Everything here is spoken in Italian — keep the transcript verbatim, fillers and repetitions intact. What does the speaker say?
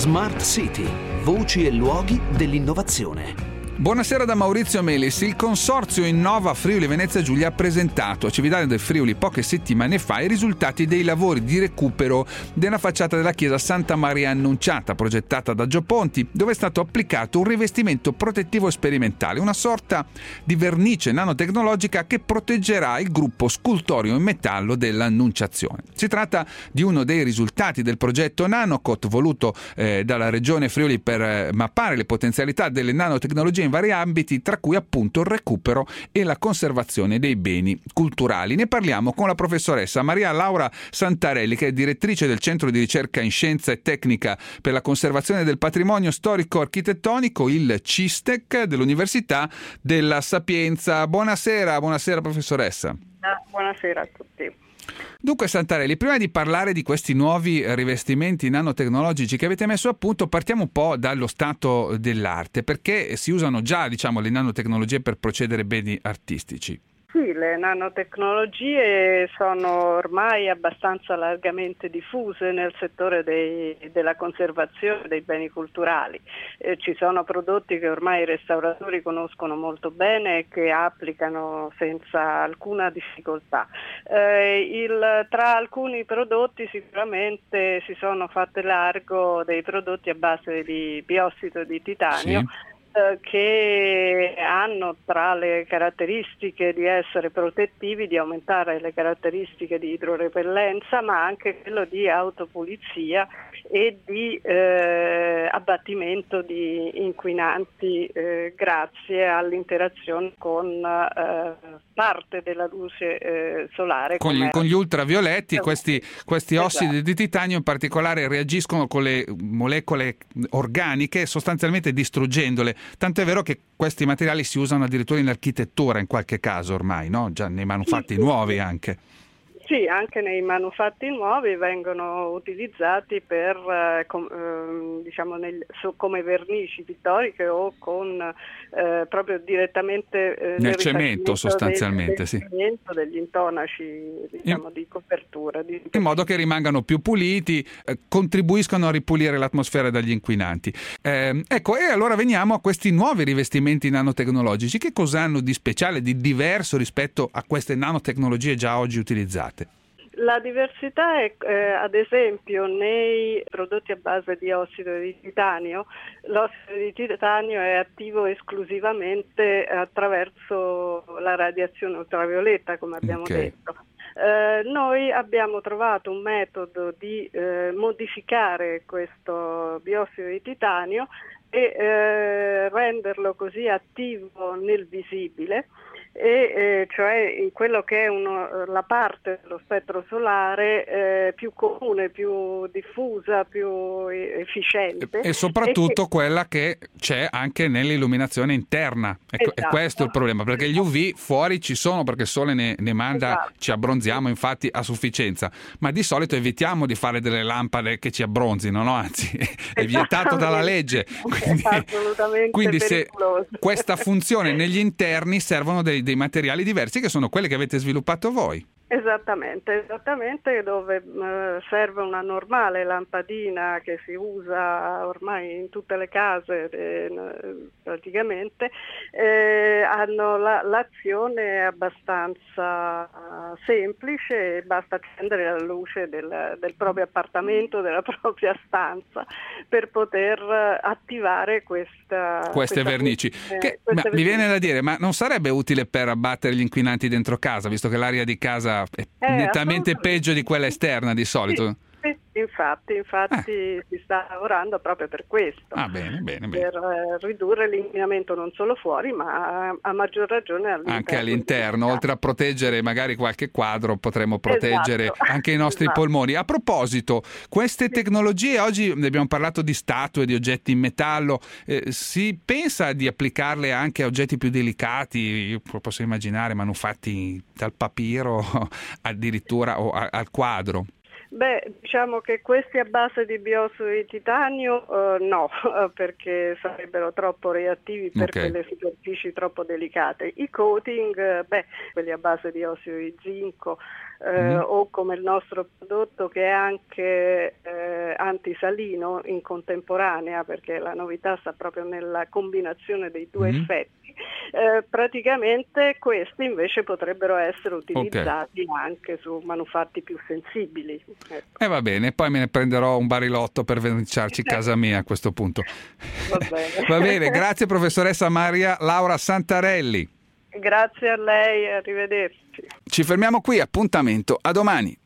Smart City, voci e luoghi dell'innovazione. Buonasera da Maurizio Melis. Il consorzio Innova Friuli Venezia Giulia ha presentato a Cividale del Friuli poche settimane fa i risultati dei lavori di recupero della facciata della chiesa Santa Maria Annunciata, progettata da Gio Ponti, dove è stato applicato un rivestimento protettivo sperimentale, una sorta di vernice nanotecnologica che proteggerà il gruppo scultoreo in metallo dell'Annunciazione. Si tratta di uno dei risultati del progetto Nanocot voluto eh, dalla Regione Friuli per eh, mappare le potenzialità delle nanotecnologie in vari ambiti, tra cui appunto il recupero e la conservazione dei beni culturali. Ne parliamo con la professoressa Maria Laura Santarelli, che è direttrice del Centro di Ricerca in Scienza e Tecnica per la Conservazione del Patrimonio Storico-Architettonico, il CISTEC, dell'Università della Sapienza. Buonasera, buonasera professoressa. Buonasera a tutti. Dunque Santarelli, prima di parlare di questi nuovi rivestimenti nanotecnologici che avete messo a punto, partiamo un po' dallo stato dell'arte, perché si usano già, diciamo, le nanotecnologie per procedere beni artistici. Sì, le nanotecnologie sono ormai abbastanza largamente diffuse nel settore dei, della conservazione dei beni culturali. Eh, ci sono prodotti che ormai i restauratori conoscono molto bene e che applicano senza alcuna difficoltà. Eh, il, tra alcuni prodotti sicuramente si sono fatte largo dei prodotti a base di biossido di titanio. Sì. Che hanno tra le caratteristiche di essere protettivi, di aumentare le caratteristiche di idrorepellenza, ma anche quello di autopulizia e di eh, abbattimento di inquinanti eh, grazie all'interazione con eh, parte della luce eh, solare. Con gli, con gli ultravioletti, questi, questi esatto. Ossidi di titanio in particolare reagiscono con le molecole organiche, sostanzialmente distruggendole. Tanto è vero che questi materiali si usano addirittura in architettura in qualche caso ormai, no? Già nei manufatti sì, nuovi sì. anche. Sì, anche nei manufatti nuovi vengono utilizzati per eh, com, eh, diciamo nel, so, come vernici pittoriche o con eh, proprio direttamente eh, nel cemento sostanzialmente, del, sì. del cemento, degli intonaci, diciamo, in, di copertura. Di... In modo che rimangano più puliti, eh, contribuiscono a ripulire l'atmosfera dagli inquinanti. Eh, ecco, e allora veniamo a questi nuovi rivestimenti nanotecnologici. Che cosa hanno di speciale, di diverso rispetto a queste nanotecnologie già oggi utilizzate? La diversità è, eh, ad esempio, nei prodotti a base di ossido di titanio, l'ossido di titanio è attivo esclusivamente attraverso la radiazione ultravioletta, come abbiamo okay. detto. Eh, noi abbiamo trovato un metodo di eh, modificare questo biossido di titanio e eh, renderlo così attivo nel visibile, e eh, cioè in quello che è uno, la parte dello spettro solare eh, più comune, più diffusa, più efficiente. E soprattutto e che... quella che c'è anche nell'illuminazione interna. Ecco, esatto. E questo è il problema, perché gli U V fuori ci sono perché il sole ne, ne manda, esatto. Ci abbronziamo infatti a sufficienza, ma di solito evitiamo di fare delle lampade che ci abbronzino, no? Anzi, è vietato dalla legge. Quindi, assolutamente quindi se pericoloso. Questa funzione negli interni servono dei dei materiali diversi che sono quelli che avete sviluppato voi. Esattamente, esattamente dove eh, serve una normale lampadina che si usa ormai in tutte le case eh, praticamente, eh, hanno la, l'azione è abbastanza uh, semplice, basta accendere la luce del, del proprio appartamento, della propria stanza per poter attivare questa queste questa vernici. funzione, Che, queste ma, vernici. Mi viene da dire, ma non sarebbe utile per abbattere gli inquinanti dentro casa, visto che l'aria di casa è Eh, nettamente peggio di quella esterna di solito? Sì, sì, infatti, infatti eh. si sta lavorando proprio per questo, ah, bene, bene, bene. per eh, ridurre l'inquinamento non solo fuori, ma a, a maggior ragione all'interno. Anche all'interno, oltre a proteggere magari qualche quadro, potremmo proteggere esatto. anche i nostri esatto. polmoni. A proposito, queste tecnologie, oggi ne abbiamo parlato di statue, di oggetti in metallo, eh, si pensa di applicarle anche a oggetti più delicati? Io posso immaginare manufatti dal papiro addirittura o a, al quadro. Beh, diciamo che questi a base di biossido di titanio eh, no, perché sarebbero troppo reattivi per okay. quelle superfici troppo delicate. I coating, beh, quelli a base di ossido di zinco, eh, mm. o come il nostro prodotto che è anche eh, antisalino in contemporanea, perché la novità sta proprio nella combinazione dei due mm-hmm. effetti. Eh, praticamente questi invece potrebbero essere utilizzati okay. anche su manufatti più sensibili. E ecco. eh, va bene, poi me ne prenderò un barilotto per verniciarci casa mia a questo punto. Va bene. Va bene, grazie professoressa Maria Laura Santarelli. Grazie a lei, arrivederci. Ci fermiamo qui, appuntamento a domani.